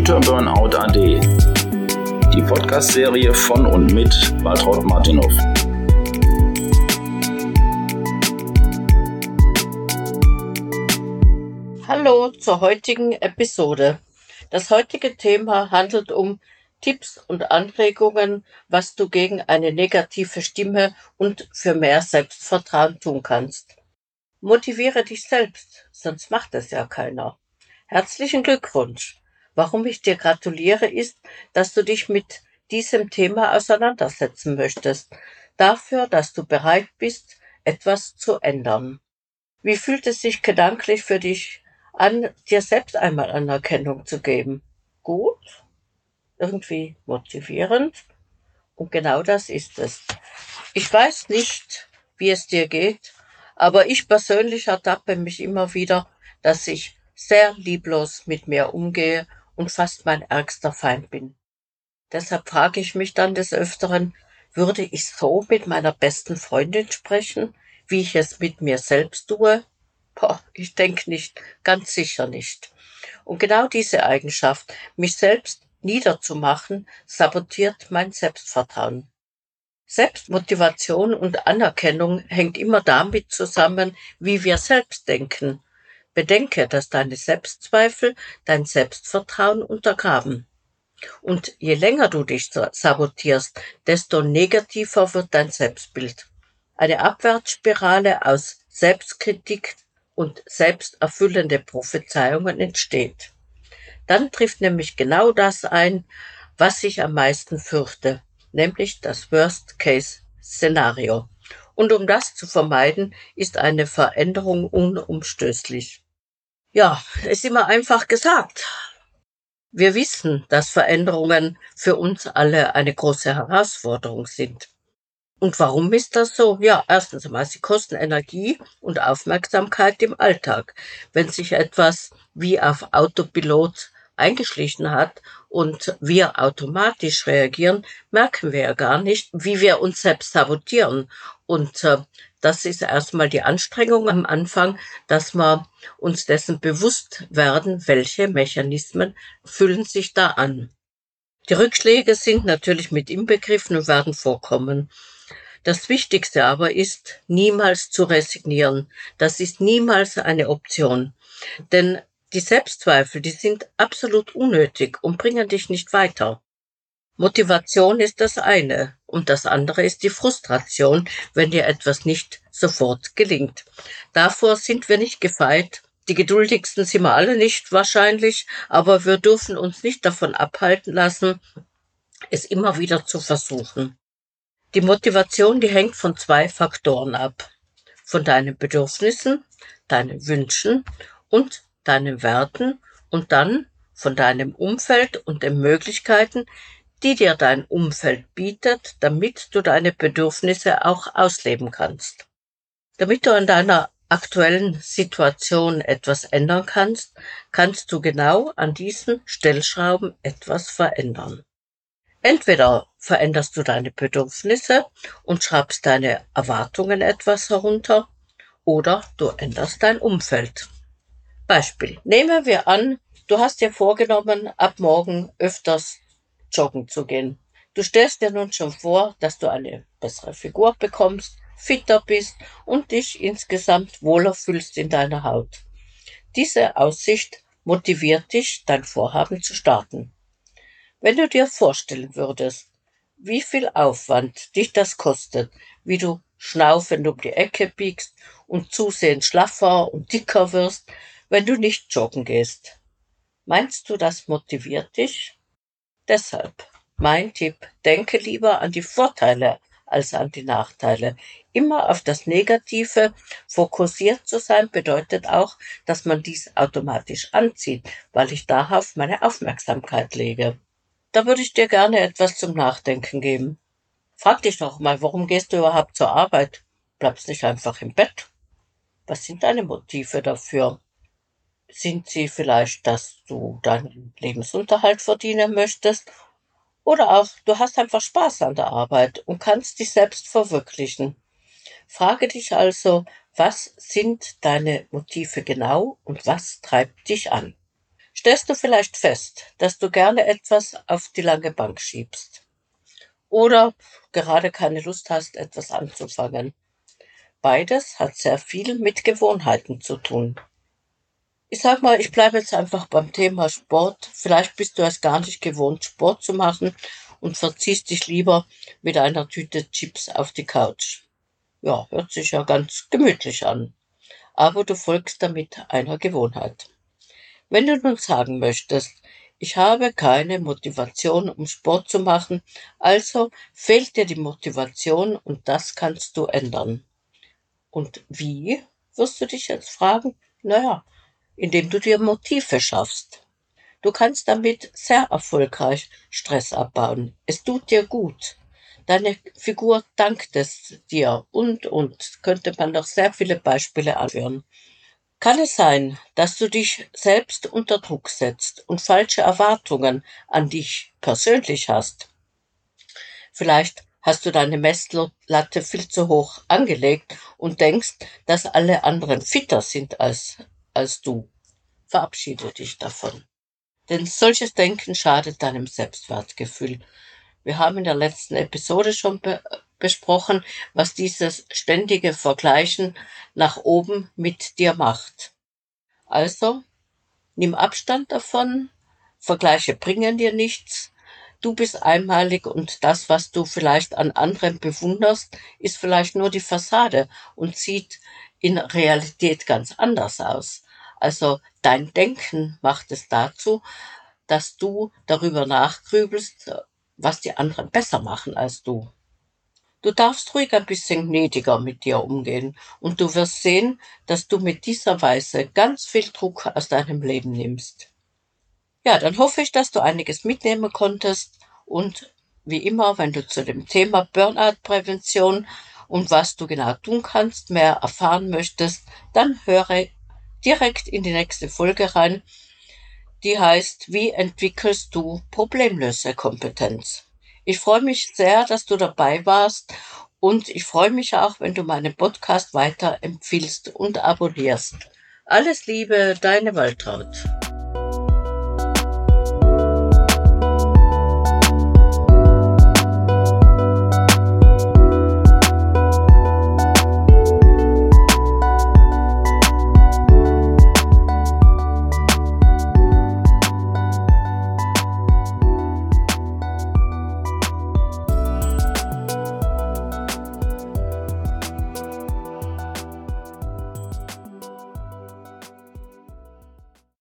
Mütterburnout.AD, die Podcast-Serie von und mit Waltraud Martinov. Hallo zur heutigen Episode. Das heutige Thema handelt um Tipps und Anregungen, was du gegen eine negative Stimme und für mehr Selbstvertrauen tun kannst. Motiviere dich selbst, sonst macht es ja keiner. Herzlichen Glückwunsch! Warum ich dir gratuliere, ist, dass du dich mit diesem Thema auseinandersetzen möchtest, dafür, dass du bereit bist, etwas zu ändern. Wie fühlt es sich gedanklich für dich an, dir selbst einmal Anerkennung zu geben? Gut? Irgendwie motivierend? Und genau das ist es. Ich weiß nicht, wie es dir geht, aber ich persönlich ertappe mich immer wieder, dass ich sehr lieblos mit mir umgehe und fast mein ärgster Feind bin. Deshalb frage ich mich dann des Öfteren, würde ich so mit meiner besten Freundin sprechen, wie ich es mit mir selbst tue? Ich denke nicht, ganz sicher nicht. Und genau diese Eigenschaft, mich selbst niederzumachen, sabotiert mein Selbstvertrauen. Selbstmotivation und Anerkennung hängt immer damit zusammen, wie wir selbst denken. Bedenke, dass deine Selbstzweifel dein Selbstvertrauen untergraben. Und je länger du dich sabotierst, desto negativer wird dein Selbstbild. Eine Abwärtsspirale aus Selbstkritik und selbsterfüllende Prophezeiungen entsteht. Dann trifft nämlich genau das ein, was ich am meisten fürchte, nämlich das Worst-Case-Szenario. Und um das zu vermeiden, ist eine Veränderung unumstößlich. Ja, ist immer einfach gesagt. Wir wissen, dass Veränderungen für uns alle eine große Herausforderung sind. Und warum ist das so? Ja, erstens einmal, sie kosten Energie und Aufmerksamkeit im Alltag. Wenn sich etwas wie auf Autopilot eingeschlichen hat und wir automatisch reagieren, merken wir ja gar nicht, wie wir uns selbst sabotieren. Und das ist erstmal die Anstrengung am Anfang, dass wir uns dessen bewusst werden, welche Mechanismen fühlen sich da an. Die Rückschläge sind natürlich mit inbegriffen und werden vorkommen. Das Wichtigste aber ist, niemals zu resignieren. Das ist niemals eine Option. Denn die Selbstzweifel, die sind absolut unnötig und bringen dich nicht weiter. Motivation ist das eine und das andere ist die Frustration, wenn dir etwas nicht sofort gelingt. Davor sind wir nicht gefeit. Die geduldigsten sind wir alle nicht wahrscheinlich, aber wir dürfen uns nicht davon abhalten lassen, es immer wieder zu versuchen. Die Motivation, die hängt von 2 Faktoren ab. Von deinen Bedürfnissen, deinen Wünschen und deinen Werten und dann von deinem Umfeld und den Möglichkeiten, die dir dein Umfeld bietet, damit du deine Bedürfnisse auch ausleben kannst. Damit du an deiner aktuellen Situation etwas ändern kannst, kannst du genau an diesen Stellschrauben etwas verändern. Entweder veränderst du deine Bedürfnisse und schraubst deine Erwartungen etwas herunter, oder du änderst dein Umfeld. Beispiel. Nehmen wir an, du hast dir vorgenommen, ab morgen öfters joggen zu gehen. Du stellst dir nun schon vor, dass du eine bessere Figur bekommst, fitter bist und dich insgesamt wohler fühlst in deiner Haut. Diese Aussicht motiviert dich, dein Vorhaben zu starten. Wenn du dir vorstellen würdest, wie viel Aufwand dich das kostet, wie du schnaufend um die Ecke biegst und zusehends schlaffer und dicker wirst, wenn du nicht joggen gehst. Meinst du, das motiviert dich? Deshalb mein Tipp, denke lieber an die Vorteile als an die Nachteile. Immer auf das Negative fokussiert zu sein, bedeutet auch, dass man dies automatisch anzieht, weil ich darauf meine Aufmerksamkeit lege. Da würde ich dir gerne etwas zum Nachdenken geben. Frag dich doch mal, warum gehst du überhaupt zur Arbeit? Bleibst nicht einfach im Bett? Was sind deine Motive dafür? Sind sie vielleicht, dass du deinen Lebensunterhalt verdienen möchtest? Oder auch, du hast einfach Spaß an der Arbeit und kannst dich selbst verwirklichen. Frage dich also, was sind deine Motive genau und was treibt dich an? stellst du vielleicht fest, dass du gerne etwas auf die lange Bank schiebst oder gerade keine Lust hast, etwas anzufangen. Beides hat sehr viel mit Gewohnheiten zu tun. Ich sag mal, ich bleibe jetzt einfach beim Thema Sport. Vielleicht bist du es gar nicht gewohnt, Sport zu machen und verziehst dich lieber mit einer Tüte Chips auf die Couch. Ja, hört sich ja ganz gemütlich an. Aber du folgst damit einer Gewohnheit. Wenn du nun sagen möchtest, ich habe keine Motivation, um Sport zu machen, also fehlt dir die Motivation und das kannst du ändern. Und wie, wirst du dich jetzt fragen? Naja, indem du dir Motive schaffst. Du kannst damit sehr erfolgreich Stress abbauen. Es tut dir gut. Deine Figur dankt es dir und. Könnte man noch sehr viele Beispiele anführen. Kann es sein, dass du dich selbst unter Druck setzt und falsche Erwartungen an dich persönlich hast? Vielleicht hast du deine Messlatte viel zu hoch angelegt und denkst, dass alle anderen fitter sind als du. Verabschiede dich davon. Denn solches Denken schadet deinem Selbstwertgefühl. Wir haben in der letzten Episode schon besprochen, was dieses ständige Vergleichen nach oben mit dir macht. Also, nimm Abstand davon, Vergleiche bringen dir nichts, du bist einmalig und das, was du vielleicht an anderen bewunderst, ist vielleicht nur die Fassade und sieht in Realität ganz anders aus. Also dein Denken macht es dazu, dass du darüber nachgrübelst, was die anderen besser machen als du. Du darfst ruhig ein bisschen gnädiger mit dir umgehen und du wirst sehen, dass du mit dieser Weise ganz viel Druck aus deinem Leben nimmst. Ja, dann hoffe ich, dass du einiges mitnehmen konntest und wie immer, wenn du zu dem Thema Burnout-Prävention und was du genau tun kannst, mehr erfahren möchtest, dann höre direkt in die nächste Folge rein. Die heißt, wie entwickelst du Problemlösekompetenz? Ich freue mich sehr, dass du dabei warst und ich freue mich auch, wenn du meinen Podcast weiter empfiehlst und abonnierst. Alles Liebe, deine Waltraud.